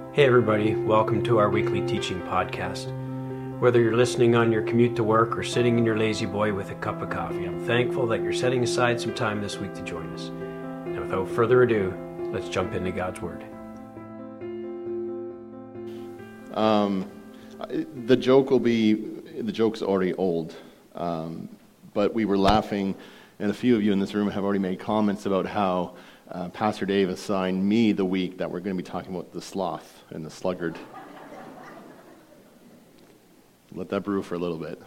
Hey everybody, welcome to our weekly teaching podcast. Whether you're listening on your commute to work or sitting in your lazy boy with a cup of coffee, I'm thankful that you're setting aside some time this week to join us. And without further ado, let's jump into God's Word. The joke's already old, but we were laughing, and a few of you in this room have already made comments about how Pastor Dave assigned me the week that we're going to be talking about the sloth and the sluggard. Let that brew for a little bit.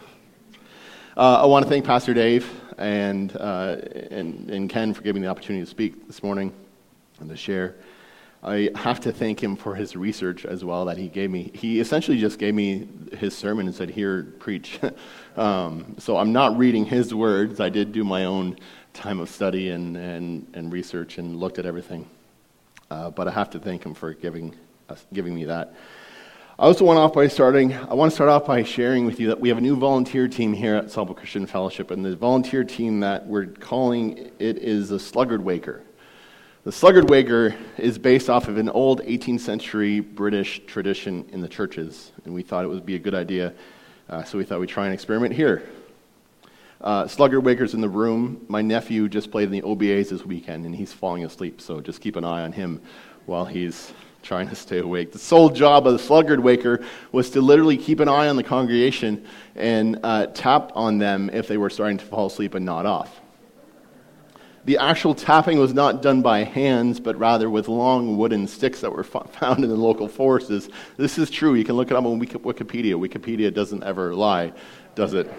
I want to thank Pastor Dave and Ken for giving me the opportunity to speak this morning and to share. I have to thank him for his research as well that he gave me. He essentially just gave me his sermon and said, "Here, preach." So I'm not reading his words. I did do my own time of study and research and looked at everything. But I have to thank him for giving me that. I also want to start off by sharing with you that we have a new volunteer team here at Salvo Christian Fellowship, and the volunteer team that we're calling it is the Sluggard Waker. The Sluggard Waker is based off of an old 18th century British tradition in the churches, and we thought it would be a good idea, so we thought we'd try and experiment here. Sluggard Waker's in the room. My nephew just played in the OBAs this weekend, and he's falling asleep, so just keep an eye on him while he's trying to stay awake. The sole job of the Sluggard Waker was to literally keep an eye on the congregation and tap on them if they were starting to fall asleep and nod off. The actual tapping was not done by hands, but rather with long wooden sticks that were found in the local forests. This is true. You can look it up on Wikipedia. Wikipedia doesn't ever lie, does it?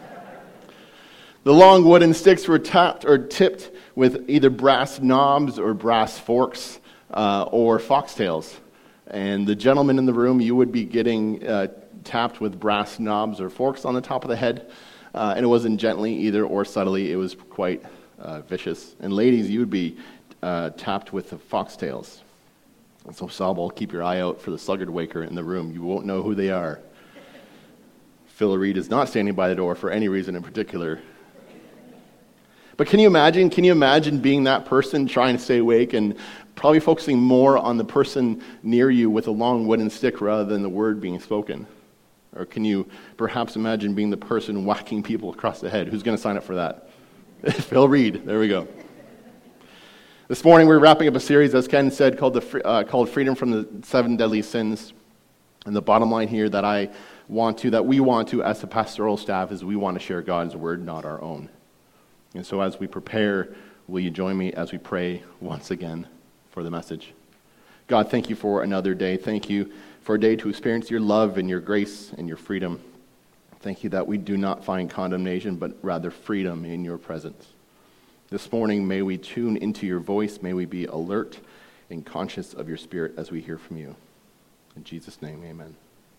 The long wooden sticks were tapped or tipped with either brass knobs or brass forks or foxtails. And the gentleman in the room, you would be getting tapped with brass knobs or forks on the top of the head. And it wasn't gently either or subtly. It was quite vicious. And ladies, you would be tapped with the foxtails. And so Salvo, keep your eye out for the Sluggard Waker in the room. You won't know who they are. Phil Reed is not standing by the door for any reason in particular. But can you imagine being that person trying to stay awake and probably focusing more on the person near you with a long wooden stick rather than the word being spoken? Or can you perhaps imagine being the person whacking people across the head? Who's going to sign up for that? Phil Reed. There we go. This morning we're wrapping up a series, as Ken said, called Freedom from the Seven Deadly Sins. And the bottom line here that we want to as the pastoral staff is we want to share God's word, not our own. And so as we prepare, will you join me as we pray once again for the message? God, thank you for another day. Thank you for a day to experience your love and your grace and your freedom. Thank you that we do not find condemnation, but rather freedom in your presence. This morning, may we tune into your voice. May we be alert and conscious of your spirit as we hear from you. In Jesus' name, amen.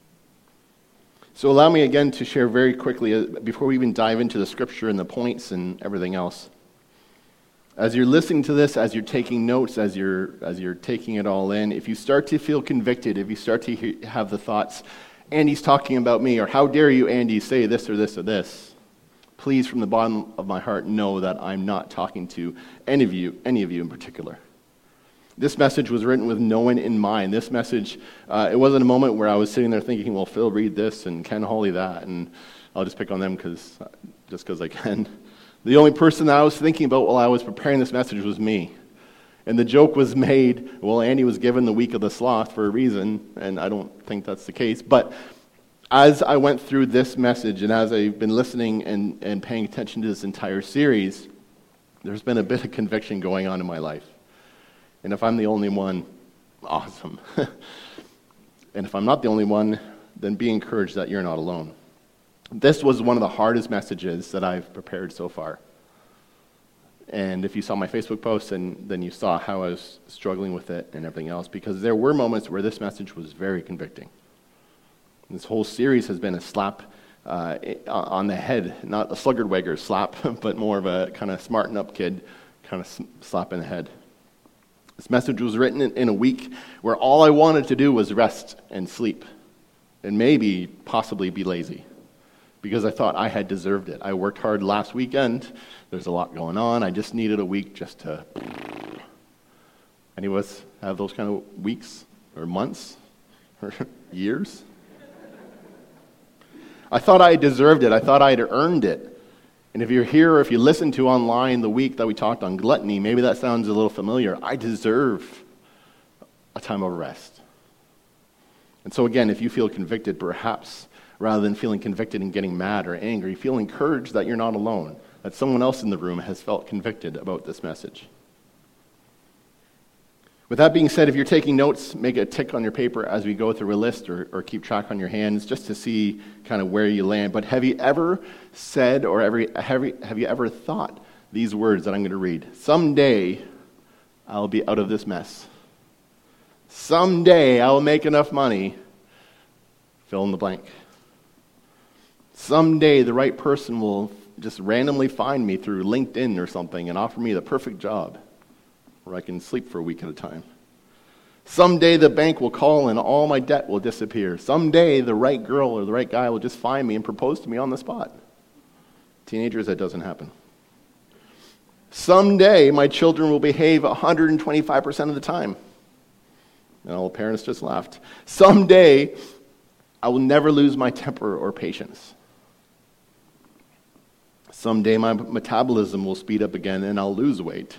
So allow me again to share very quickly, before we even dive into the scripture and the points and everything else. As you're listening to this, as you're taking notes, as you're taking it all in, if you start to feel convicted, if you start to have the thoughts, Andy's talking about me, or how dare you, Andy, say this or this or this, please, from the bottom of my heart, know that I'm not talking to any of you in particular. This message was written with no one in mind. This message, it wasn't a moment where I was sitting there thinking, well, Phil, read this, and Ken Hawley that, and I'll just pick on them just because I can. The only person that I was thinking about while I was preparing this message was me. And the joke was made, well, Andy was given the week of the sloth for a reason, and I don't think that's the case. But as I went through this message, and as I've been listening and paying attention to this entire series, there's been a bit of conviction going on in my life. And if I'm the only one, awesome. And if I'm not the only one, then be encouraged that you're not alone. This was one of the hardest messages that I've prepared so far. And if you saw my Facebook post, and then you saw how I was struggling with it and everything else, because there were moments where this message was very convicting. This whole series has been a slap on the head, not a Sluggard Waker slap, but more of a kind of smarten up kid kind of slap in the head. This message was written in a week where all I wanted to do was rest and sleep, and maybe possibly be lazy, because I thought I had deserved it. I worked hard last weekend. There's a lot going on. I just needed a week just to... Any of us have those kind of weeks or months? Years? I thought I deserved it. I thought I had earned it. And if you're here or if you listen to online the week that we talked on gluttony, maybe that sounds a little familiar. I deserve a time of rest. And so again, if you feel convicted, perhaps rather than feeling convicted and getting mad or angry, feel encouraged that you're not alone, that someone else in the room has felt convicted about this message. With that being said, if you're taking notes, make a tick on your paper as we go through a list or keep track on your hands just to see kind of where you land. But have you ever said or have you ever thought these words that I'm going to read? Someday I'll be out of this mess. Someday I'll make enough money. Fill in the blank. Someday the right person will just randomly find me through LinkedIn or something and offer me the perfect job, where I can sleep for a week at a time. Someday the bank will call and all my debt will disappear. Someday the right girl or the right guy will just find me and propose to me on the spot. Teenagers, that doesn't happen. Someday my children will behave 125% of the time. And all the parents just laughed. Someday I will never lose my temper or patience. Someday my metabolism will speed up again and I'll lose weight.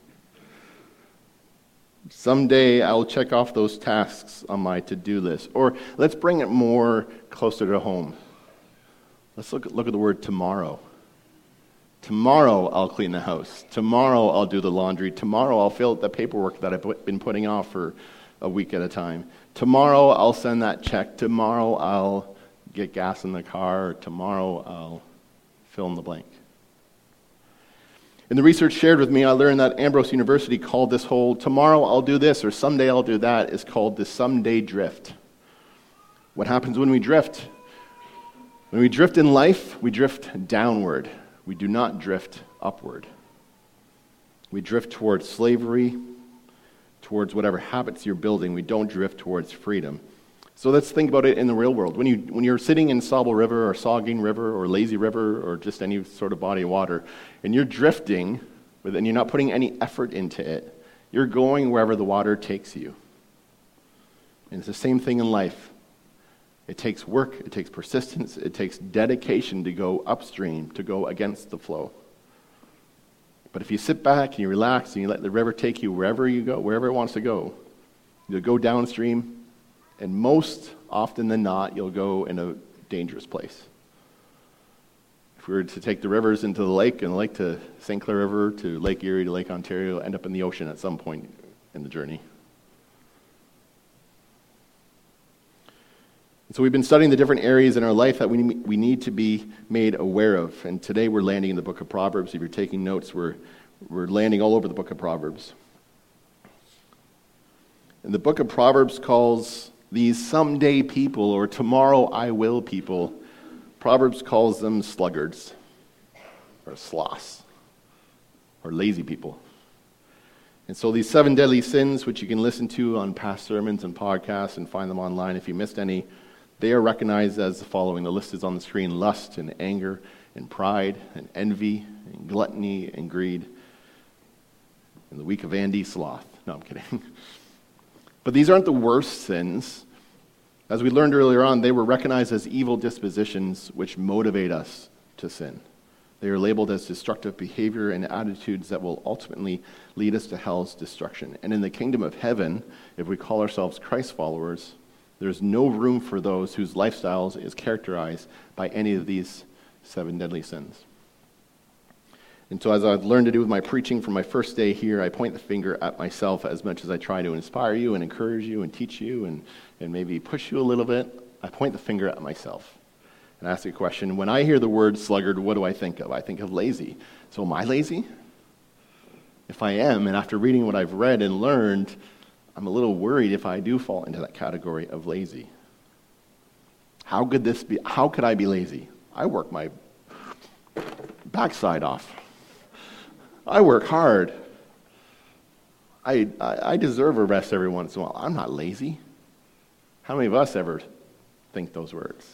Someday I will check off those tasks on my to-do list. Or let's bring it more closer to home. Let's look at the word tomorrow. Tomorrow I'll clean the house. Tomorrow I'll do the laundry. Tomorrow I'll fill out the paperwork that I've been putting off for a week at a time. Tomorrow I'll send that check. Tomorrow I'll get gas in the car. Tomorrow I'll fill in the blank. In the research shared with me, I learned that Ambrose University called this whole tomorrow I'll do this or someday I'll do that is called the someday drift. What happens when we drift? When we drift in life, we drift downward. We do not drift upward. We drift towards slavery, towards whatever habits you're building. We don't drift towards freedom. So let's think about it in the real world. When you're sitting in Sauble River or Saugeen River or Lazy River or just any sort of body of water, and you're drifting, and you're not putting any effort into it, you're going wherever the water takes you. And it's the same thing in life. It takes work, it takes persistence, it takes dedication to go upstream, to go against the flow. But if you sit back and you relax and you let the river take you wherever you go, wherever it wants to go, you'll go downstream. And most often than not, you'll go in a dangerous place. If we were to take the rivers into the lake, and the lake to St. Clair River, to Lake Erie, to Lake Ontario, end up in the ocean at some point in the journey. And so we've been studying the different areas in our life that we need to be made aware of. And today we're landing in the book of Proverbs. If you're taking notes, we're landing all over the book of Proverbs. And the book of Proverbs calls these someday people, or tomorrow I will people, Proverbs calls them sluggards, or sloths, or lazy people. And so these 7 deadly sins, which you can listen to on past sermons and podcasts and find them online if you missed any, they are recognized as the following. The list is on the screen: lust and anger and pride and envy and gluttony and greed. And the week of Andy, sloth. No, I'm kidding. But these aren't the worst sins. As we learned earlier on, they were recognized as evil dispositions which motivate us to sin. They are labeled as destructive behavior and attitudes that will ultimately lead us to hell's destruction. And in the kingdom of heaven, if we call ourselves Christ followers, there's no room for those whose lifestyles is characterized by any of these 7 deadly sins. And so as I've learned to do with my preaching from my first day here, I point the finger at myself as much as I try to inspire you and encourage you and teach you and maybe push you a little bit. I point the finger at myself and ask a question. When I hear the word sluggard, what do I think of? I think of lazy. So am I lazy? If I am, and after reading what I've read and learned, I'm a little worried if I do fall into that category of lazy. How could this be? How could I be lazy? I work my backside off. I work hard. I deserve a rest every once in a while. I'm not lazy. How many of us ever think those words?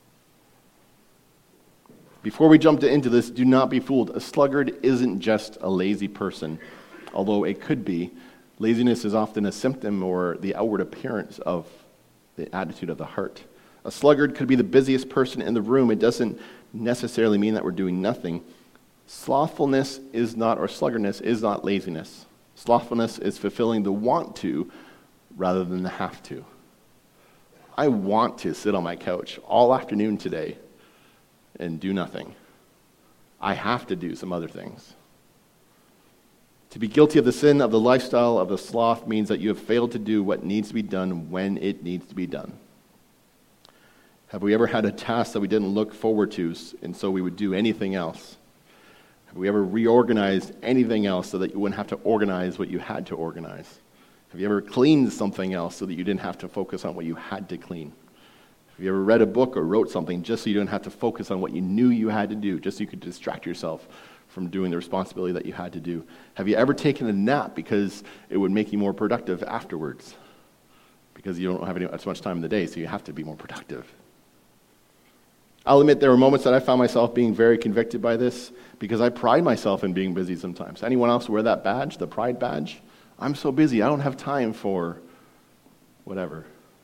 Before we jump into this, do not be fooled. A sluggard isn't just a lazy person, although it could be. Laziness is often a symptom or the outward appearance of the attitude of the heart. A sluggard could be the busiest person in the room. It doesn't necessarily mean that we're doing nothing. Slothfulness is not, or sluggardness is not laziness. Slothfulness is fulfilling the want to rather than the have to. I want to sit on my couch all afternoon today and do nothing. I have to do some other things. To be guilty of the sin of the lifestyle of the sloth means that you have failed to do what needs to be done when it needs to be done. Have we ever had a task that we didn't look forward to, and so we would do anything else? Have we ever reorganized anything else so that you wouldn't have to organize what you had to organize? Have you ever cleaned something else so that you didn't have to focus on what you had to clean? Have you ever read a book or wrote something just so you didn't have to focus on what you knew you had to do, just so you could distract yourself from doing the responsibility that you had to do? Have you ever taken a nap because it would make you more productive afterwards? Because you don't have as much time in the day, so you have to be more productive. I'll admit there were moments that I found myself being very convicted by this because I pride myself in being busy sometimes. Anyone else wear that badge, the pride badge? I'm so busy, I don't have time for whatever.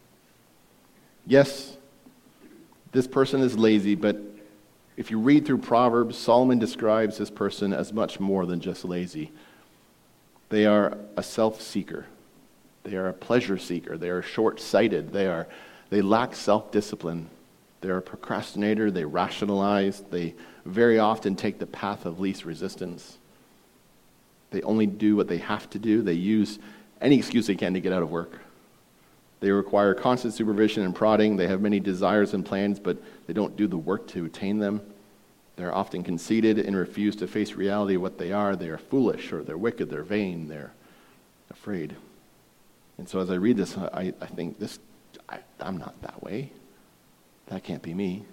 Yes, this person is lazy, but if you read through Proverbs, Solomon describes this person as much more than just lazy. They are a self-seeker. They are a pleasure seeker. They are short-sighted. They lack self-discipline. They're a procrastinator. They rationalize. They very often take the path of least resistance. They only do what they have to do. They use any excuse they can to get out of work. They require constant supervision and prodding. They have many desires and plans, but they don't do the work to attain them. They're often conceited and refuse to face reality of what they are. They are foolish, or they're wicked, they're vain, they're afraid. And so as I read this, I think, I'm not that way. That can't be me.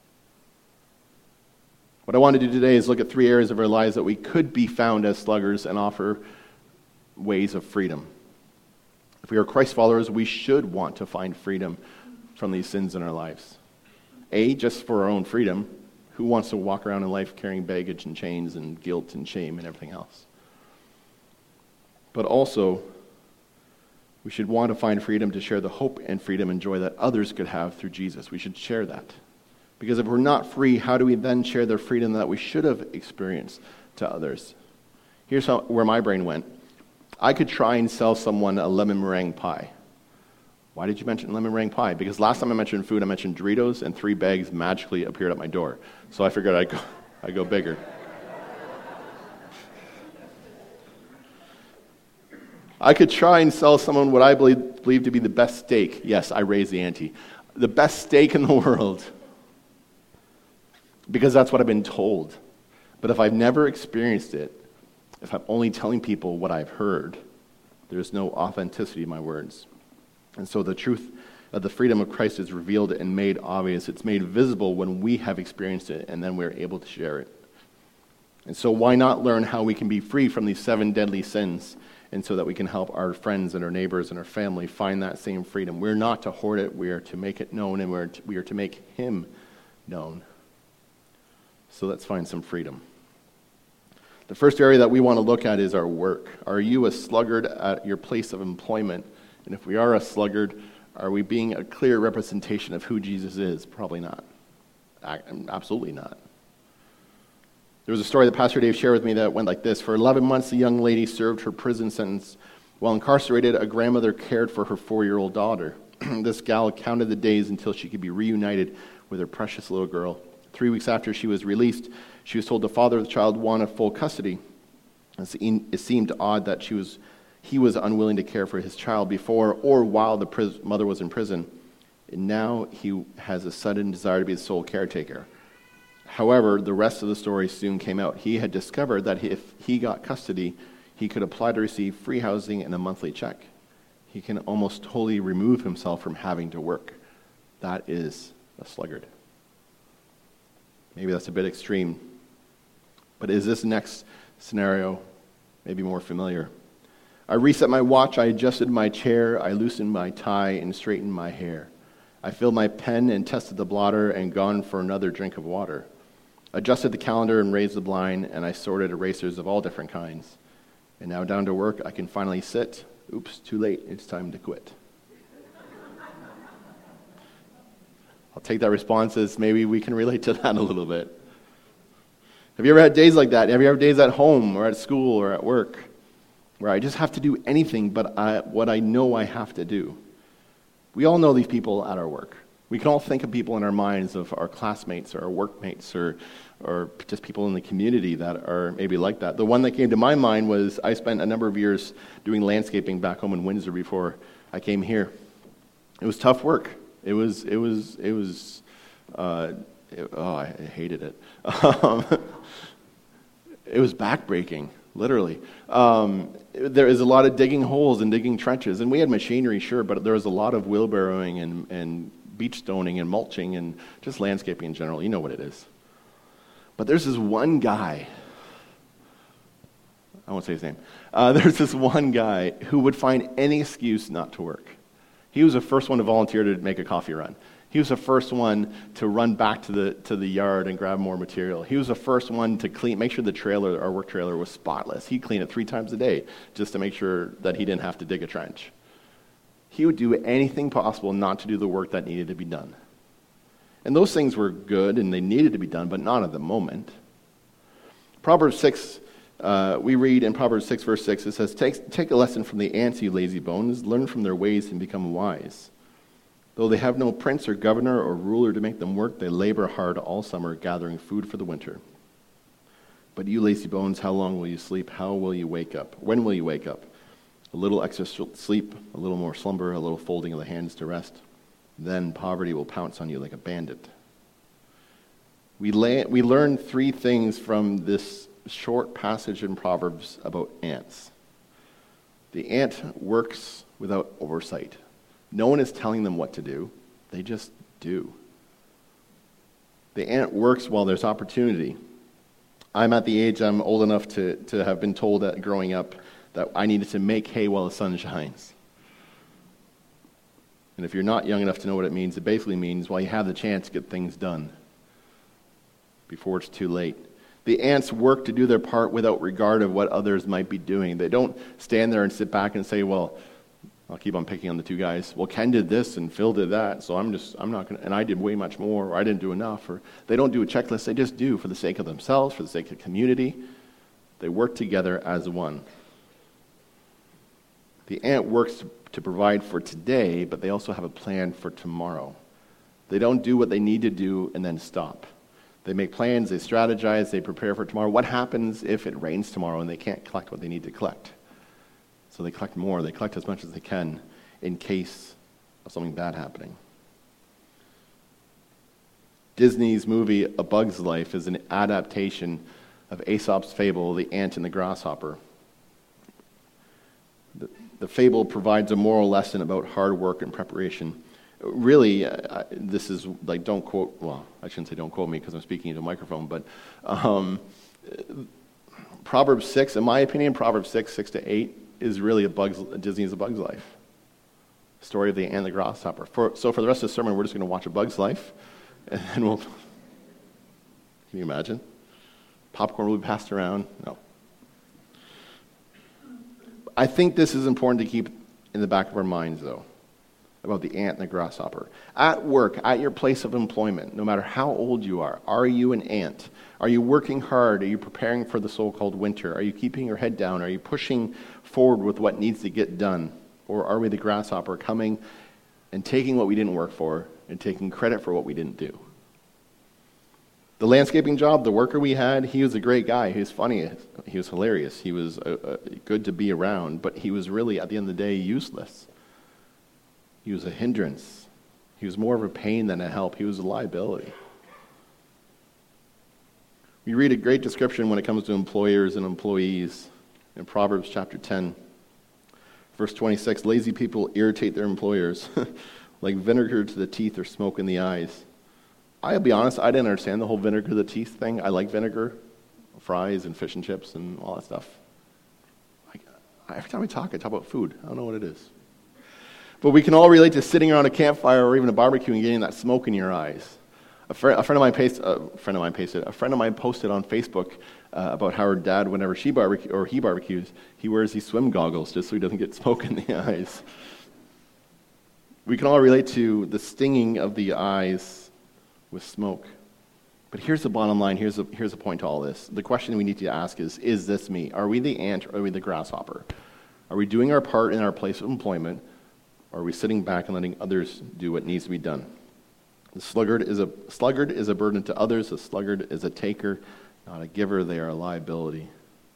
What I want to do today is look at 3 areas of our lives that we could be found as sluggards and offer ways of freedom. If we are Christ followers, we should want to find freedom from these sins in our lives. Just for our own freedom. Who wants to walk around in life carrying baggage and chains and guilt and shame and everything else? But also, we should want to find freedom to share the hope and freedom and joy that others could have through Jesus. We should share that. Because if we're not free, how do we then share the freedom that we should have experienced to others? Here's where my brain went. I could try and sell someone a lemon meringue pie. Why did you mention lemon meringue pie? Because last time I mentioned food, I mentioned Doritos, and 3 bags magically appeared at my door. So I figured I'd go bigger. I could try and sell someone what I believe to be the best steak. Yes, I raised the ante. The best steak in the world. Because that's what I've been told. But if I've never experienced it, if I'm only telling people what I've heard, there's no authenticity in my words. And so the truth of the freedom of Christ is revealed and made obvious. It's made visible when we have experienced it, and then we're able to share it. And so why not learn how we can be free from these 7 deadly sins, and so that we can help our friends and our neighbors and our family find that same freedom. We're not to hoard it, we are to make it known, and we are to make Him known. So let's find some freedom. The first area that we want to look at is our work. Are you a sluggard at your place of employment? And if we are a sluggard, are we being a clear representation of who Jesus is? Probably not. Absolutely not. There was a story that Pastor Dave shared with me that went like this. For 11 months, a young lady served her prison sentence. While incarcerated, a grandmother cared for her 4-year-old daughter. This gal counted the days until she could be reunited with her precious little girl. 3 weeks after she was released, she was told the father of the child wanted full custody. It seemed odd that he was unwilling to care for his child before or while the mother was in prison. And now he has a sudden desire to be the sole caretaker. However, the rest of the story soon came out. He had discovered that if he got custody, he could apply to receive free housing and a monthly check. He can almost totally remove himself from having to work. That is a sluggard. Maybe that's a bit extreme. But is this next scenario maybe more familiar? I reset my watch, I adjusted my chair, I loosened my tie and straightened my hair. I filled my pen and tested the blotter and gone for another drink of water. Adjusted the calendar and raised the blind, and I sorted erasers of all different kinds. And now down to work, I can finally sit. Oops, too late, it's time to quit. I'll take that response as maybe we can relate to that a little bit. Have you ever had days like that? Have you ever had days at home or at school or at work where I just have to do anything but what I know I have to do? We all know these people at our work. We can all think of people in our minds of our classmates or our workmates or just people in the community that are maybe like that. The one that came to my mind was I spent a number of years doing landscaping back home in Windsor before I came here. It was tough work. I hated it. It was backbreaking, literally. There is a lot of digging holes and digging trenches, and we had machinery, sure, but there was a lot of wheelbarrowing and beach stoning and mulching and just landscaping in general. You know what it is. But there's this one guy, I won't say his name, there's this one guy who would find any excuse not to work. He was the first one to volunteer to make a coffee run. He was the first one to run back to the yard and grab more material. He was the first one to make sure the trailer, our work trailer, was spotless. He'd clean it 3 times a day just to make sure that he didn't have to dig a trench. He would do anything possible not to do the work that needed to be done. And those things were good and they needed to be done, but not at the moment. Proverbs 6, we read in Proverbs 6, verse 6, it says, Take a lesson from the ants, you lazy bones. Learn from their ways and become wise. Though they have no prince or governor or ruler to make them work, they labor hard all summer, gathering food for the winter. But you lazy bones, how long will you sleep? How will you wake up? When will you wake up? A little extra sleep, a little more slumber, a little folding of the hands to rest. Then poverty will pounce on you like a bandit. We learn 3 things from this short passage in Proverbs about ants. The ant works without oversight. No one is telling them what to do. They just do. The ant works while there's opportunity. I'm at the age I'm old enough to have been told that growing up that I needed to make hay while the sun shines. And if you're not young enough to know what it basically means, while you have the chance, get things done before it's too late. The ants work to do their part without regard of what others might be doing. They don't stand there and sit back and say, well, I'll keep on picking on the 2 guys. Well, Ken did this and Phil did that, so I'm not going to, and I did way much more, or I didn't do enough. Or they don't do a checklist. They just do for the sake of themselves, for the sake of the community. They work together as one. The ant works to provide for today, but they also have a plan for tomorrow. They don't do what they need to do and then stop. They make plans, they strategize, they prepare for tomorrow. What happens if it rains tomorrow and they can't collect what they need to collect? So they collect more, they collect as much as they can in case of something bad happening. Disney's movie A Bug's Life is an adaptation of Aesop's fable, The Ant and the Grasshopper. The fable provides a moral lesson about hard work and preparation. Really, this is like, don't quote, well, I shouldn't say don't quote me because I'm speaking into a microphone, but Proverbs 6, in my opinion, Proverbs 6:6-8 is really Disney's A Bug's Life. Story of the ant and the grasshopper. So for the rest of the sermon, we're just going to watch A Bug's Life, and then can you imagine? Popcorn will be passed around. No. I think this is important to keep in the back of our minds, though, about the ant and the grasshopper. At work, at your place of employment, no matter how old you are you an ant? Are you working hard? Are you preparing for the so-called winter? Are you keeping your head down? Are you pushing forward with what needs to get done? Or are we the grasshopper coming and taking what we didn't work for and taking credit for what we didn't do? The landscaping job, the worker we had, he was a great guy. He was funny. He was hilarious. He was good to be around, but he was really, at the end of the day, useless. He was a hindrance. He was more of a pain than a help. He was a liability. We read a great description when it comes to employers and employees in Proverbs chapter 10, verse 26. Lazy people irritate their employers like vinegar to the teeth or smoke in the eyes. I'll be honest, I didn't understand the whole vinegar to the teeth thing. I like vinegar, fries and fish and chips and all that stuff. Every time I talk about food. I don't know what it is. But we can all relate to sitting around a campfire or even a barbecue and getting that smoke in your eyes. A friend of mine posted on Facebook about how her dad, whenever he barbecues, he wears these swim goggles just so he doesn't get smoke in the eyes. We can all relate to the stinging of the eyes with smoke. But here's the bottom line. Here's the point to all this. The question we need to ask is this me? Are we the ant or are we the grasshopper? Are we doing our part in our place of employment, or are we sitting back and letting others do what needs to be done? The sluggard is a burden to others. The sluggard is a taker, not a giver. They are a liability.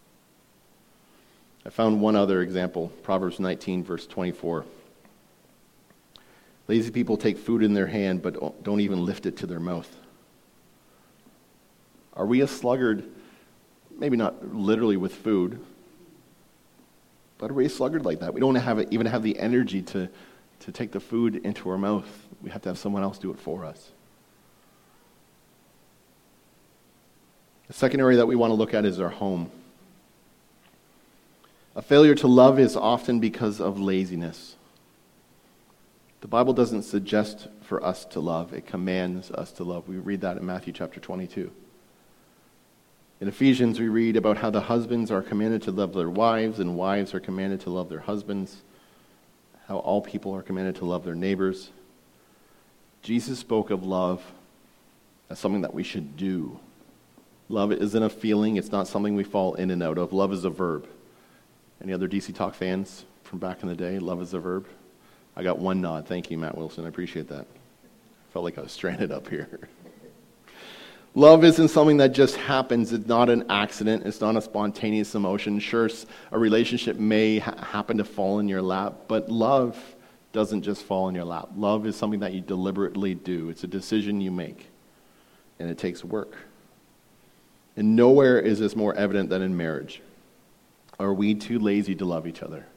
I found one other example, Proverbs 19, verse 24. Lazy people take food in their hand, but don't even lift it to their mouth. Are we a sluggard? Maybe not literally with food, but are we a sluggard like that? We don't even have the energy to take the food into our mouth. We have to have someone else do it for us. The second area that we want to look at is our home. A failure to love is often because of laziness. The Bible doesn't suggest for us to love. It commands us to love. We read that in Matthew chapter 22. In Ephesians, we read about how the husbands are commanded to love their wives, and wives are commanded to love their husbands, how all people are commanded to love their neighbors. Jesus spoke of love as something that we should do. Love isn't a feeling. It's not something we fall in and out of. Love is a verb. Any other DC Talk fans from back in the day? Love is a verb? I got one nod. Thank you, Matt Wilson. I appreciate that. Felt like I was stranded up here. Love isn't something that just happens. It's not an accident. It's not a spontaneous emotion. Sure, a relationship may happen to fall in your lap, but love doesn't just fall in your lap. Love is something that you deliberately do. It's a decision you make, and it takes work. And nowhere is this more evident than in marriage. Are we too lazy to love each other?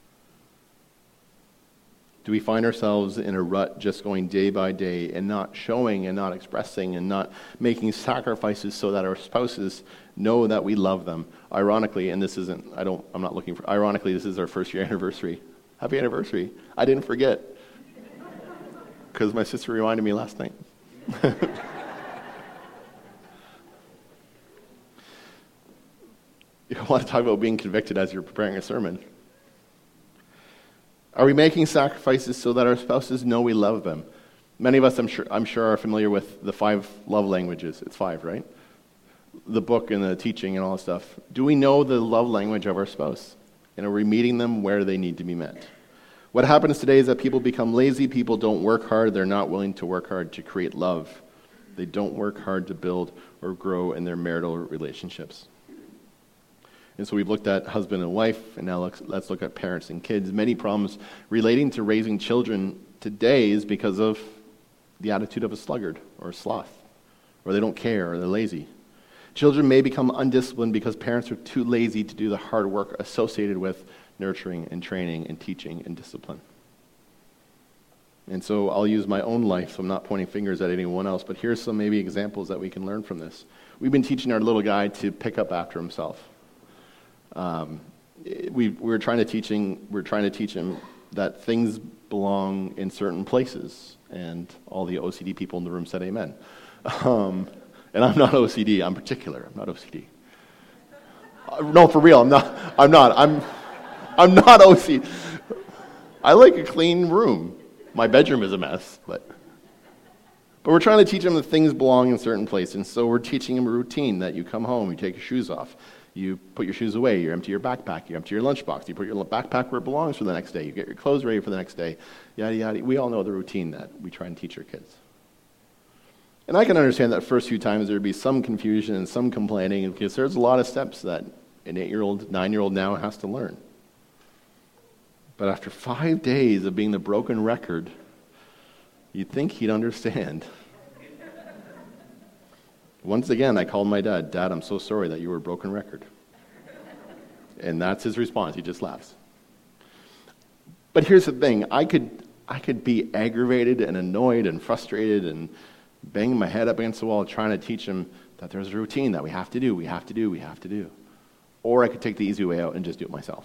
Do we find ourselves in a rut just going day by day and not showing and not expressing and not making sacrifices so that our spouses know that we love them? Ironically, and this isn't, ironically, this is our first year anniversary. Happy anniversary. I didn't forget because my sister reminded me last night. You want to talk about being convicted as you're preparing a sermon. Are we making sacrifices so that our spouses know we love them? Many of us, I'm sure, are familiar with the 5 love languages. It's 5, right? The book and the teaching and all that stuff. Do we know the love language of our spouse? And are we meeting them where they need to be met? What happens today is that people become lazy. People don't work hard. They're not willing to work hard to create love. They don't work hard to build or grow in their marital relationships. And so we've looked at husband and wife, and now let's look at parents and kids. Many problems relating to raising children today is because of the attitude of a sluggard or a sloth, or they don't care, or they're lazy. Children may become undisciplined because parents are too lazy to do the hard work associated with nurturing and training and teaching and discipline. And so I'll use my own life, so I'm not pointing fingers at anyone else, but here's some maybe examples that we can learn from this. We've been teaching our little guy to pick up after himself. We're trying to teach him that things belong in certain places, and all the OCD people in the room said amen. And I'm not OCD. I'm particular. I'm not OCD. No, for real. I'm not. I'm not OCD. I like a clean room. My bedroom is a mess, but we're trying to teach him that things belong in certain places, and so we're teaching him a routine that you come home, you take your shoes off. You put your shoes away, you empty your backpack, you empty your lunchbox, you put your backpack where it belongs for the next day, you get your clothes ready for the next day, yada, yada. We all know the routine that we try and teach our kids. And I can understand that first few times there would be some confusion and some complaining because there's a lot of steps that an 8-year-old, 9-year-old now has to learn. But after 5 days of being the broken record, you'd think he'd understand. Once again, I called my dad. Dad, I'm so sorry that you were a broken record. And that's his response. He just laughs. But here's the thing. I could be aggravated and annoyed and frustrated and banging my head up against the wall trying to teach him that there's a routine that we have to do. Or I could take the easy way out and just do it myself.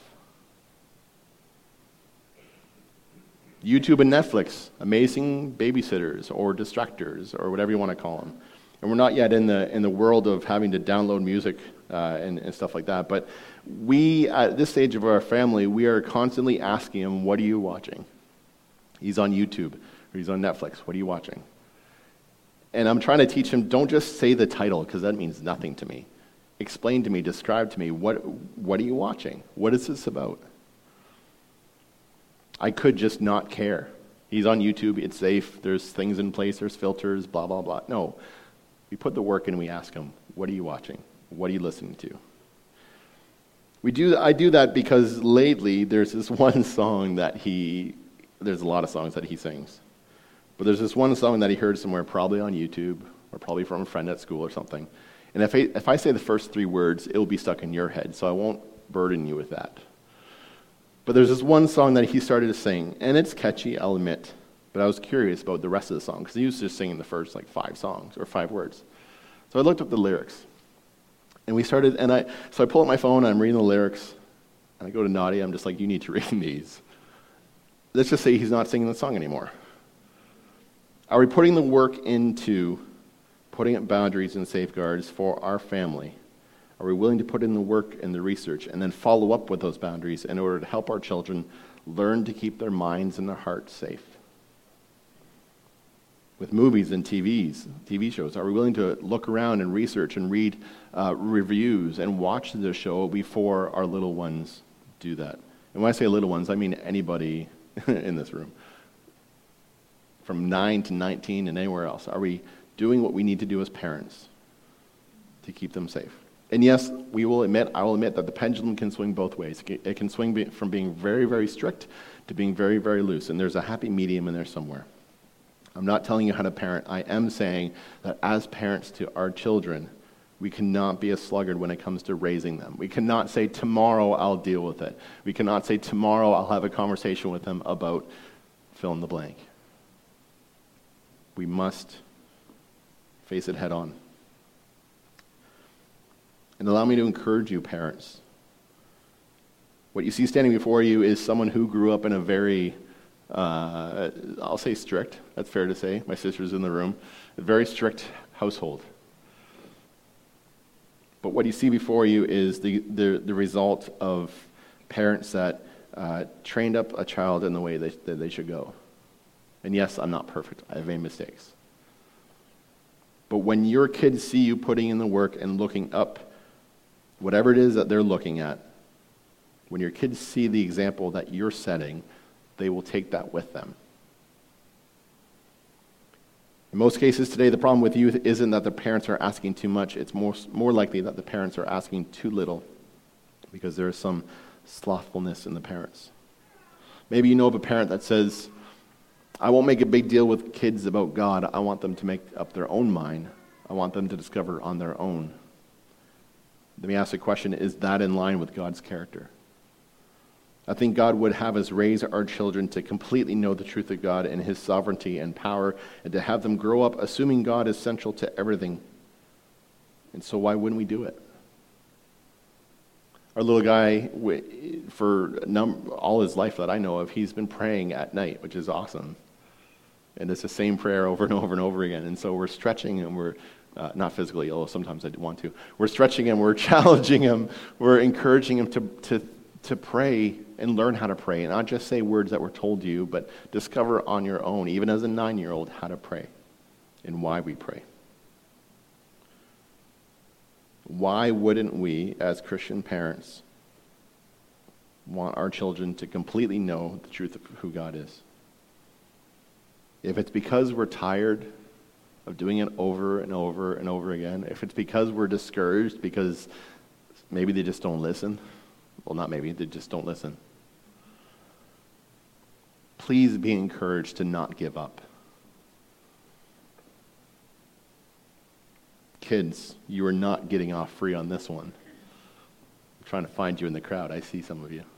YouTube and Netflix, amazing babysitters or distractors or whatever you want to call them. And we're not yet in the world of having to download music and stuff like that. But we, at this stage of our family, we are constantly asking him, what are you watching? He's on YouTube or he's on Netflix. What are you watching? And I'm trying to teach him, don't just say the title, because that means nothing to me. Explain to me, describe to me, what are you watching? What is this about? I could just not care. He's on YouTube, it's safe, there's things in place, there's filters, blah, blah, blah. No, we put the work in and we ask him, what are you watching? What are you listening to? I do that because lately there's this one song there's a lot of songs that he sings. But there's this one song that he heard somewhere, probably on YouTube, or probably from a friend at school or something. And if I say the first 3 words, it'll be stuck in your head, so I won't burden you with that. But there's this one song that he started to sing, and it's catchy, I'll admit. But I was curious about the rest of the song, because he was just singing the first 5 songs, or 5 words. So I looked up the lyrics. And we started, so I pull up my phone, and I'm reading the lyrics, and I go to Nadia, I'm just like, you need to read these. Let's just say he's not singing the song anymore. Are we putting the work into putting up boundaries and safeguards for our family? Are we willing to put in the work and the research and then follow up with those boundaries in order to help our children learn to keep their minds and their hearts safe? With movies and TV shows, are we willing to look around and research and read reviews and watch the show before our little ones do that? And when I say little ones, I mean anybody in this room. From 9 to 19 and anywhere else. Are we doing what we need to do as parents to keep them safe? And yes, I will admit that the pendulum can swing both ways. It can swing from being very, very strict to being very, very loose. And there's a happy medium in there somewhere. I'm not telling you how to parent. I am saying that as parents to our children, we cannot be a sluggard when it comes to raising them. We cannot say, tomorrow I'll deal with it. We cannot say, tomorrow I'll have a conversation with them about fill in the blank. We must face it head on. And allow me to encourage you, parents. What you see standing before you is someone who grew up in a very, I'll say strict, that's fair to say, my sister's in the room, a very strict household. But what you see before you is the result of parents that trained up a child in the way that they should go. And yes, I'm not perfect. I have made mistakes. But when your kids see you putting in the work and looking up whatever it is that they're looking at, when your kids see the example that you're setting, they will take that with them. In most cases today, the problem with youth isn't that the parents are asking too much. It's more likely that the parents are asking too little because there is some slothfulness in the parents. Maybe you know of a parent that says, I won't make a big deal with kids about God. I want them to make up their own mind. I want them to discover on their own. Let me ask the question, is that in line with God's character? I think God would have us raise our children to completely know the truth of God and His sovereignty and power, and to have them grow up assuming God is central to everything. And so why wouldn't we do it? Our little guy, for all his life that I know of, he's been praying at night, which is awesome. And it's the same prayer over and over and over again. And so we're stretching him. We're not physically, although sometimes I want to. We're stretching him. We're challenging him. We're encouraging him to pray and learn how to pray. And not just say words that were told you, but discover on your own, even as a 9-year-old, how to pray and why we pray. Why wouldn't we, as Christian parents, want our children to completely know the truth of who God is? If it's because we're tired of doing it over and over and over again, if it's because we're discouraged because maybe they just don't listen, well, not maybe, they just don't listen, please be encouraged to not give up. Kids, you are not getting off free on this one. I'm trying to find you in the crowd. I see some of you.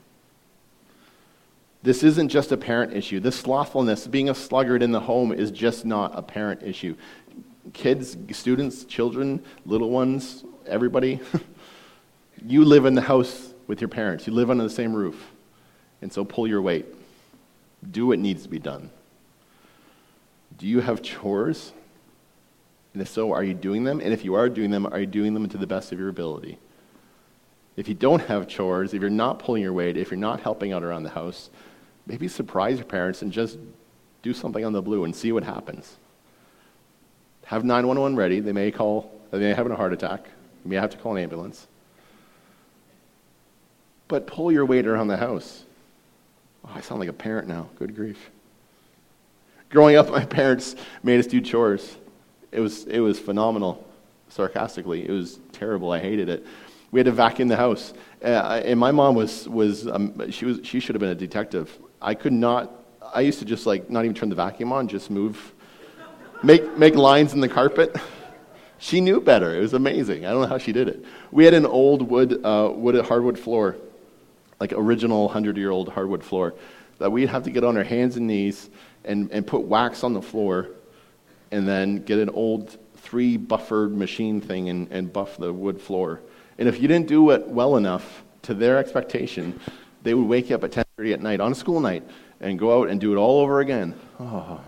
This isn't just a parent issue. This slothfulness, being a sluggard in the home, is just not a parent issue. Kids, students, children, little ones, everybody, you live in the house with your parents. You live under the same roof. And so pull your weight. Do what needs to be done. Do you have chores? And if so, are you doing them? And if you are doing them, are you doing them to the best of your ability? If you don't have chores, if you're not pulling your weight, if you're not helping out around the house, maybe surprise your parents and just do something on the blue and see what happens. Have 911 ready. They may have a heart attack. You may have to call an ambulance. But pull your weight around the house. Oh, I sound like a parent now. Good grief. Growing up, my parents made us do chores. It was phenomenal, sarcastically. It was terrible. I hated it. We had to vacuum the house. And my mom she should have been a detective. I used to just not even turn the vacuum on, just make lines in the carpet. She knew better. It was amazing. I don't know how she did it. We had an old hardwood floor, like original 100-year-old hardwood floor, that we'd have to get on our hands and knees and put wax on the floor, and then get an old 3-buffered machine thing and buff the wood floor. And if you didn't do it well enough to their expectation, they would wake you up at 10:30 at night on a school night and go out and do it all over again. Oh.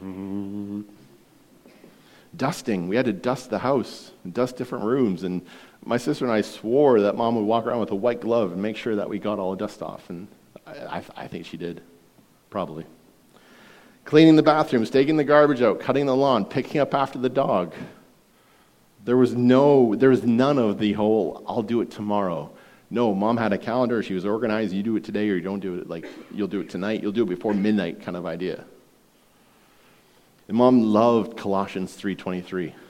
Dusting. We had to dust the house, dust different rooms, and my sister and I swore that Mom would walk around with a white glove and make sure that we got all the dust off, and I think she did, probably. Cleaning the bathrooms, taking the garbage out, cutting the lawn, picking up after the dog. There was none of the whole, I'll do it tomorrow. No, Mom had a calendar. She was organized. You do it today or you don't do it. You'll do it tonight. You'll do it before midnight kind of idea. And Mom loved Colossians 3:23. If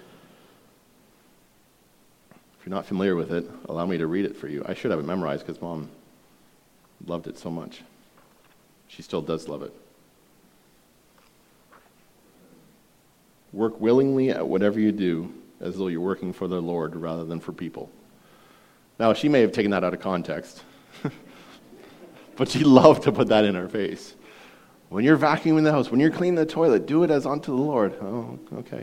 you're not familiar with it, allow me to read it for you. I should have it memorized because Mom loved it so much. She still does love it. Work willingly at whatever you do, as though you're working for the Lord rather than for people. Now, she may have taken that out of context, but she loved to put that in our face. When you're vacuuming the house, when you're cleaning the toilet, do it as unto the Lord. Oh, okay.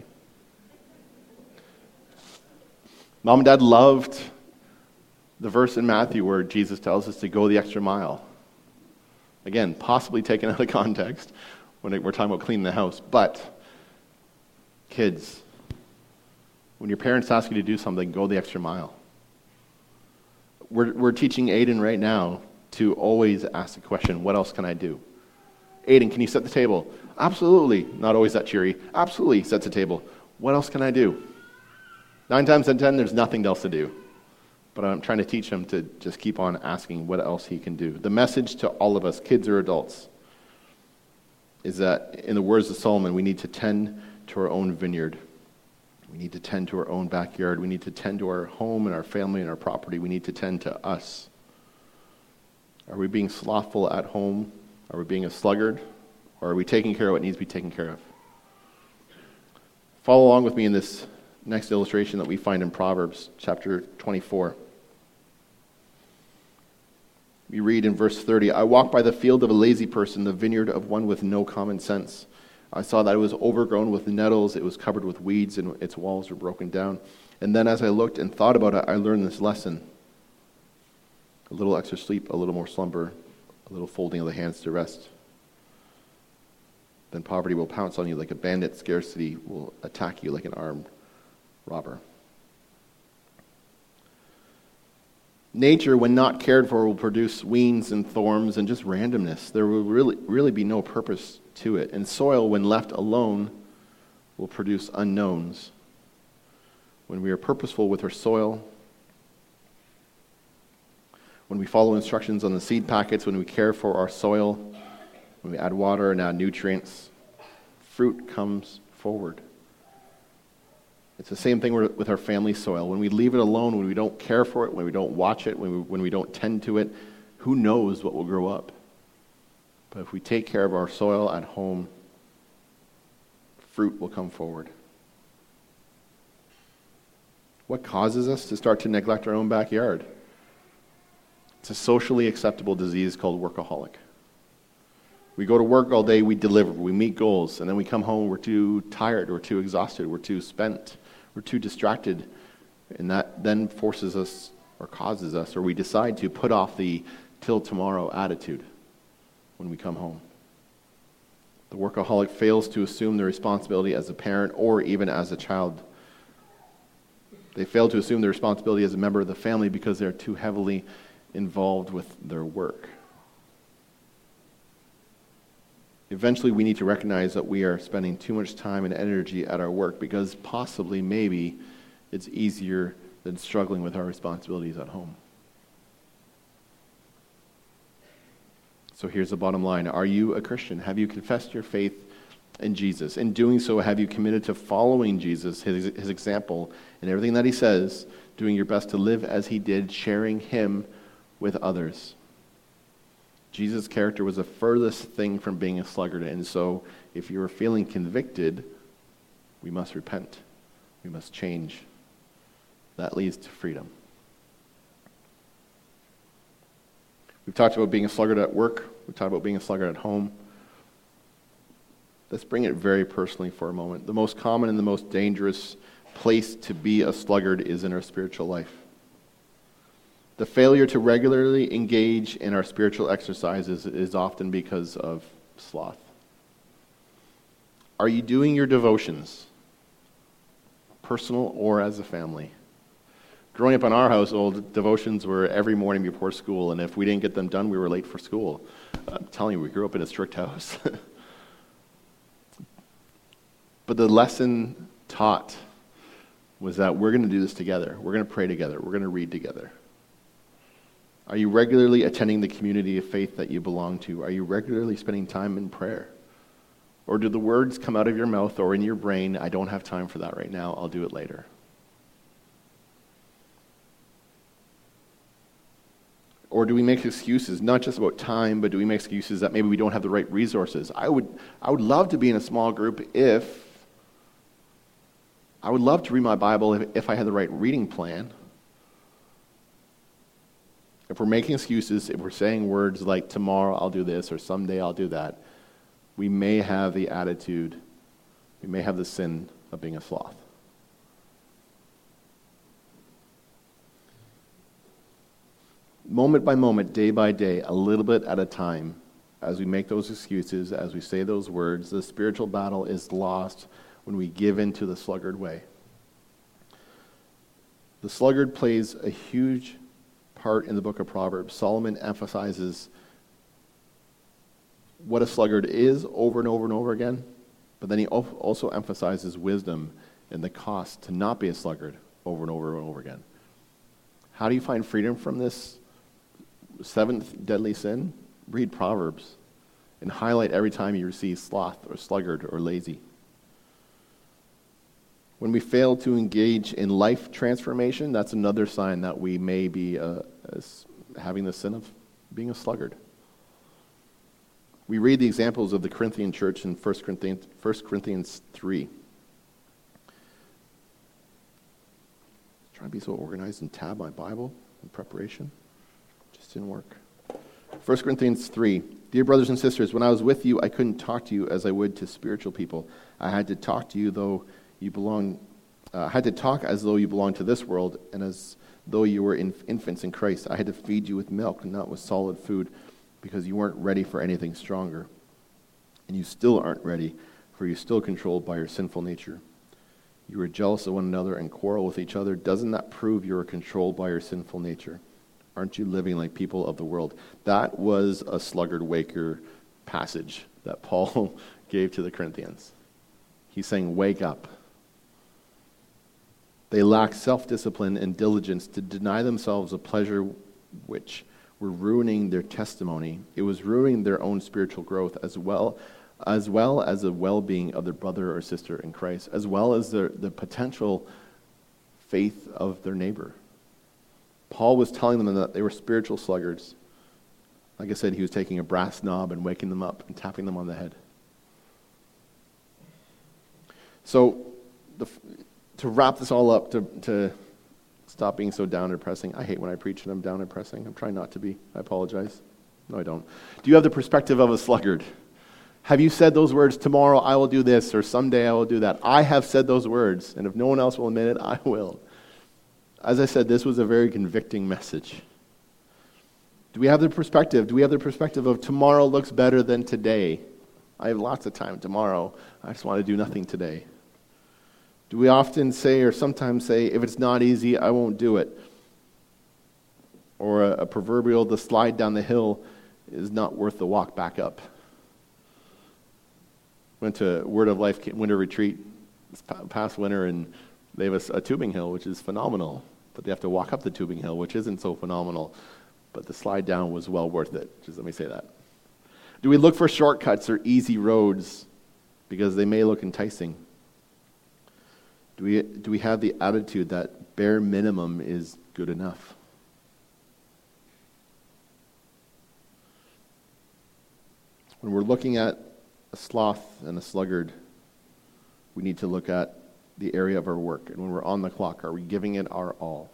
Mom and Dad loved the verse in Matthew where Jesus tells us to go the extra mile. Again, possibly taken out of context when we're talking about cleaning the house, but kids, when your parents ask you to do something, go the extra mile. We're teaching Aiden right now to always ask the question, what else can I do? Aiden, can you set the table? Absolutely. Not always that cheery. Absolutely sets the table. What else can I do? 9 times out of 10, there's nothing else to do. But I'm trying to teach him to just keep on asking what else he can do. The message to all of us, kids or adults, is that in the words of Solomon, we need to tend to our own vineyard. We need to tend to our own backyard. We need to tend to our home and our family and our property. We need to tend to us. Are we being slothful at home? Are we being a sluggard? Or are we taking care of what needs to be taken care of? Follow along with me in this next illustration that we find in Proverbs chapter 24. We read in verse 30, I walked by the field of a lazy person, the vineyard of one with no common sense. I saw that it was overgrown with nettles, it was covered with weeds, and its walls were broken down. And then as I looked and thought about it, I learned this lesson. A little extra sleep, a little more slumber, a little folding of the hands to rest. Then poverty will pounce on you like a bandit, scarcity will attack you like an armed robber. Nature, when not cared for, will produce weeds and thorns and just randomness. There will really be no purpose to it. And soil, when left alone, will produce unknowns. When we are purposeful with our soil, when we follow instructions on the seed packets, when we care for our soil, when we add water and add nutrients, fruit comes forward. It's the same thing with our family soil. When we leave it alone, when we don't care for it, when we don't watch it, when we don't tend to it, who knows what will grow up? But if we take care of our soil at home, fruit will come forward. What causes us to start to neglect our own backyard? It's a socially acceptable disease called workaholic. We go to work all day, we deliver, we meet goals, and then we come home, we're too tired, we're too exhausted, we're too spent, we're too distracted, and that then forces us or causes us, or we decide to put off the till tomorrow attitude when we come home. The workaholic fails to assume the responsibility as a parent or even as a child. They fail to assume the responsibility as a member of the family because they're too heavily involved with their work. Eventually, we need to recognize that we are spending too much time and energy at our work because possibly, maybe, it's easier than struggling with our responsibilities at home. So here's the bottom line. Are you a Christian? Have you confessed your faith in Jesus? In doing so, have you committed to following Jesus, his example, and everything that he says, doing your best to live as he did, sharing him with others? Jesus' character was the furthest thing from being a sluggard, and so if you are feeling convicted, we must repent. We must change. That leads to freedom. We've talked about being a sluggard at work. We've talked about being a sluggard at home. Let's bring it very personally for a moment. The most common and the most dangerous place to be a sluggard is in our spiritual life. The failure to regularly engage in our spiritual exercises is often because of sloth. Are you doing your devotions, personal or as a family? Growing up in our household, devotions were every morning before school, and if we didn't get them done, we were late for school. I'm telling you, we grew up in a strict house. But the lesson taught was that we're going to do this together. We're going to pray together. We're going to read together. Are you regularly attending the community of faith that you belong to? Are you regularly spending time in prayer? Or do the words come out of your mouth or in your brain, I don't have time for that right now, I'll do it later? Or do we make excuses, not just about time, but do we make excuses that maybe we don't have the right resources? I would love to be in a small group I would love to read my Bible if I had the right reading plan. If we're making excuses, if we're saying words like tomorrow I'll do this or someday I'll do that, we may have the attitude, we may have the sin of being a sloth. Moment by moment, day by day, a little bit at a time, as we make those excuses, as we say those words, the spiritual battle is lost when we give in to the sluggard way. The sluggard plays a huge part in the book of Proverbs. Solomon emphasizes what a sluggard is over and over and over again, but then he also emphasizes wisdom and the cost to not be a sluggard over and over and over again. How do you find freedom from this seventh deadly sin? Read Proverbs and highlight every time you receive sloth or sluggard or lazy. When we fail to engage in life transformation, that's another sign that we may be having the sin of being a sluggard. We read the examples of the Corinthian church in 1 Corinthians 3. Trying to be so organized and tab my Bible in preparation. Just didn't work. 1 Corinthians 3. Dear brothers and sisters, when I was with you, I couldn't talk to you as I would to spiritual people. I had to talk to you had to talk as though you belonged to this world, and as though you were infants in Christ. I had to feed you with milk, not with solid food, because you weren't ready for anything stronger. And you still aren't ready, for you're still controlled by your sinful nature. You are jealous of one another and quarrel with each other. Doesn't that prove you are controlled by your sinful nature? Aren't you living like people of the world? That was a sluggard waker passage that Paul gave to the Corinthians. He's saying, wake up. They lack self-discipline and diligence to deny themselves a pleasure which were ruining their testimony. It was ruining their own spiritual growth as well as the well-being of their brother or sister in Christ, as well as the potential faith of their neighbor. Paul was telling them that they were spiritual sluggards. Like I said, he was taking a brass knob and waking them up and tapping them on the head. So, to wrap this all up, to stop being so down and depressing. I hate when I preach and I'm down and depressing. I'm trying not to be. I apologize. No, I don't. Do you have the perspective of a sluggard? Have you said those words, tomorrow I will do this, or someday I will do that? I have said those words, and if no one else will admit it, I will. As I said, this was a very convicting message. Do we have the perspective? Do we have the perspective of tomorrow looks better than today? I have lots of time tomorrow. I just want to do nothing today. Do we often say, or sometimes say, if it's not easy, I won't do it? Or a proverbial, the slide down the hill is not worth the walk back up. Went to Word of Life winter retreat this past winter, and they have a tubing hill, which is phenomenal. But they have to walk up the tubing hill, which isn't so phenomenal. But the slide down was well worth it. Just let me say that. Do we look for shortcuts or easy roads because they may look enticing? Do we have the attitude that bare minimum is good enough? When we're looking at a sloth and a sluggard, we need to look at the area of our work. And when we're on the clock, are we giving it our all?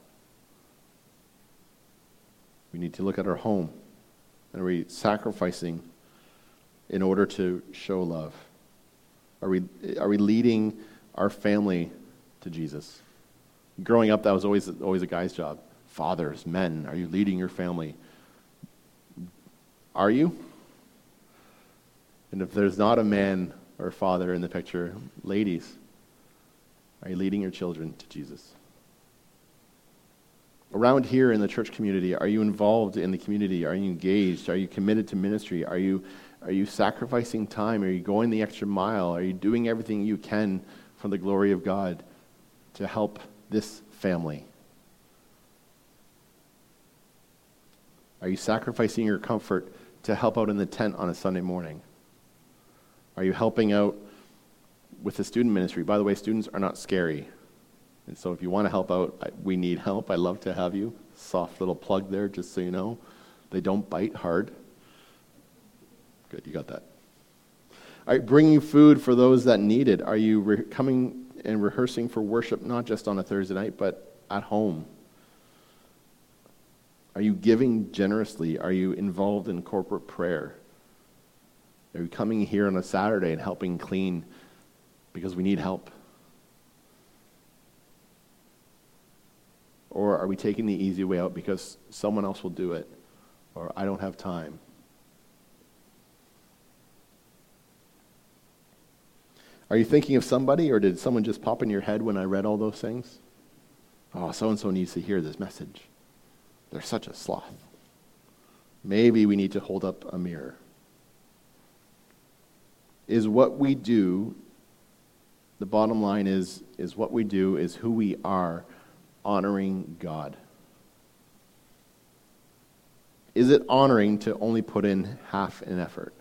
We need to look at our home. And are we sacrificing in order to show love? Are we leading our family to Jesus? Growing up, that was always a guy's job. Fathers, men, are you leading your family? Are you? And if there's not a man or a father in the picture, ladies, are you leading your children to Jesus? Around here in the church community, are you involved in the community? Are you engaged? Are you committed to ministry? Are you sacrificing time? Are you going the extra mile? Are you doing everything you can for the glory of God to help this family? Are you sacrificing your comfort to help out in the tent on a Sunday morning? Are you helping out with the student ministry? By the way, students are not scary. And so if you want to help out, we need help. I'd love to have you. Soft little plug there, just so you know. They don't bite hard. Good, you got that. Are you bringing food for those that need it? Are you coming and rehearsing for worship, not just on a Thursday night, but at home? Are you giving generously? Are you involved in corporate prayer? Are you coming here on a Saturday and helping clean because we need help? Or are we taking the easy way out because someone else will do it, or I don't have time? Are you thinking of somebody, or did someone just pop in your head when I read all those things? Oh, so-and-so needs to hear this message. They're such a sloth. Maybe we need to hold up a mirror. Is what we do, the bottom line is what we do is who we are, honoring God? Is it honoring to only put in half an effort?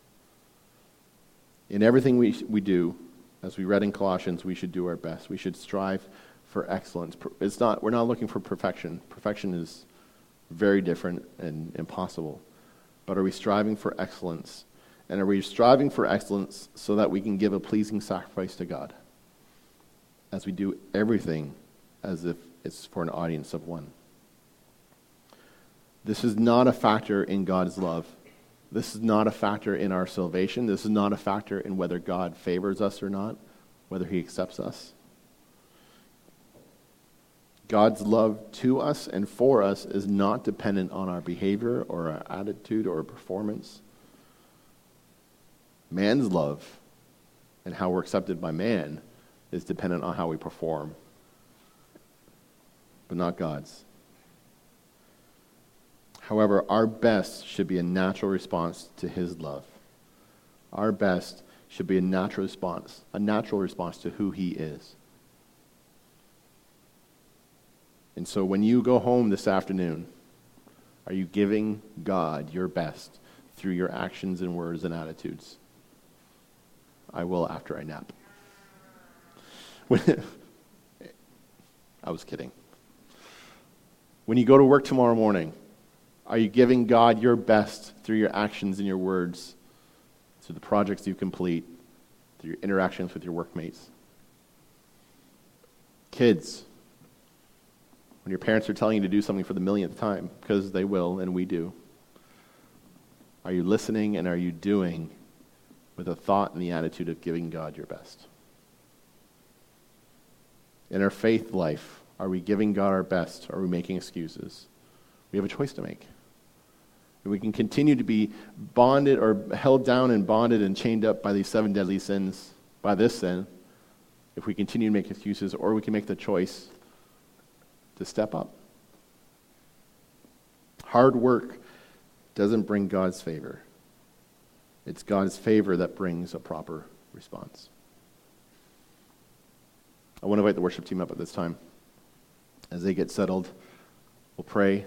In everything we do, as we read in Colossians, we should do our best. We should strive for excellence. We're not looking for perfection. Perfection is very different and impossible. But are we striving for excellence? And are we striving for excellence so that we can give a pleasing sacrifice to God? As we do everything as if it's for an audience of one. This is not a factor in God's love. This is not a factor in our salvation. This is not a factor in whether God favors us or not, whether he accepts us. God's love to us and for us is not dependent on our behavior or our attitude or performance. Man's love and how we're accepted by man is dependent on how we perform, but not God's. However, our best should be a natural response to his love. Our best should be a natural response to who he is. And so when you go home this afternoon, are you giving God your best through your actions and words and attitudes? I will after I nap. I was kidding. When you go to work tomorrow morning, are you giving God your best through your actions and your words, through the projects you complete, through your interactions with your workmates? Kids, when your parents are telling you to do something for the millionth time, because they will and we do, are you listening and are you doing with a thought and the attitude of giving God your best? In our faith life, are we giving God our best or are we making excuses? We have a choice to make. We can continue to be bonded or held down and bonded and chained up by these 7 deadly sins, by this sin, if we continue to make excuses, or we can make the choice to step up. Hard work doesn't bring God's favor. It's God's favor that brings a proper response. I want to invite the worship team up at this time. As they get settled, we'll pray.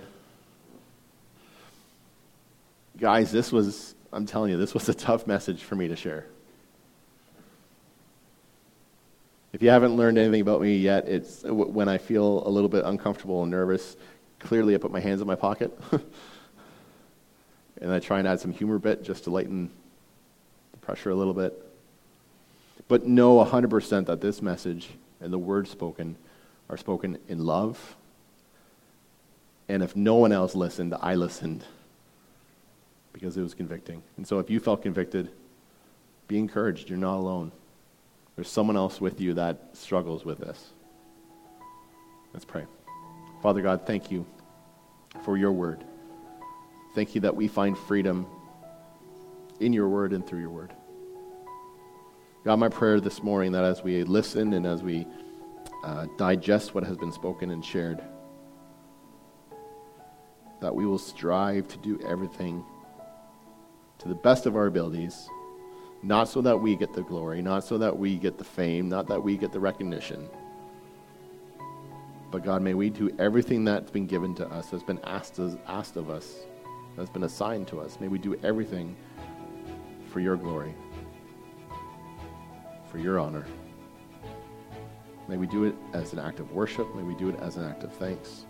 Guys, I'm telling you, this was a tough message for me to share. If you haven't learned anything about me yet, it's when I feel a little bit uncomfortable and nervous, clearly I put my hands in my pocket. And I try and add some humor bit just to lighten the pressure a little bit. But know 100% that this message and the words spoken are spoken in love. And if no one else listened, I listened because it was convicting. And so if you felt convicted, be encouraged. You're not alone. There's someone else with you that struggles with this. Let's pray. Father God, thank you for your word. Thank you that we find freedom in your word and through your word. God, my prayer this morning that as we listen and as we digest what has been spoken and shared, that we will strive to do everything to the best of our abilities, not so that we get the glory, not so that we get the fame, not that we get the recognition, but God, may we do everything that's been given to us, that's been asked of us, that's been assigned to us. May we do everything for your glory, for your honor. May we do it as an act of worship. May we do it as an act of thanks.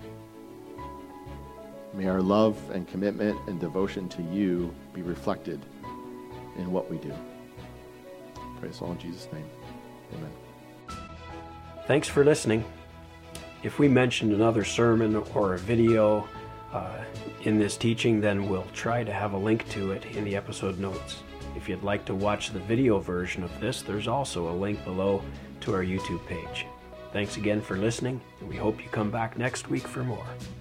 May our love and commitment and devotion to you be reflected in what we do. Praise all in Jesus' name. Amen. Thanks for listening. If we mentioned another sermon or a video in this teaching, then we'll try to have a link to it in the episode notes. If you'd like to watch the video version of this, there's also a link below to our YouTube page. Thanks again for listening, and we hope you come back next week for more.